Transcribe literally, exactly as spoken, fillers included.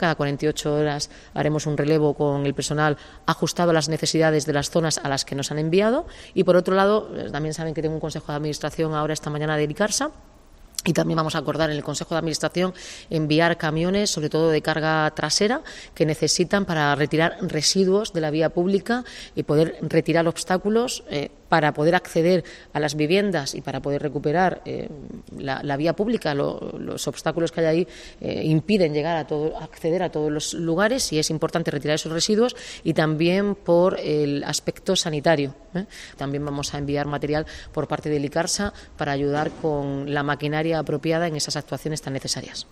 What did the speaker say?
Cada cuarenta y ocho horas haremos un relevo con el personal ajustado a las necesidades de las zonas a las que nos han enviado. Y por otro lado, también saben que tengo un consejo de administración ahora esta mañana de ICARSA. Y también vamos a acordar en el Consejo de Administración enviar camiones, sobre todo de carga trasera, que necesitan para retirar residuos de la vía pública y poder retirar obstáculos eh, para poder acceder a las viviendas y para poder recuperar eh, la, la vía pública. Lo, los obstáculos que hay ahí eh, impiden llegar a todo, acceder a todos los lugares, y es importante retirar esos residuos, y también por el aspecto sanitario. ¿eh? También vamos a enviar material por parte del ICARSA para ayudar con la maquinaria apropiada en esas actuaciones tan necesarias.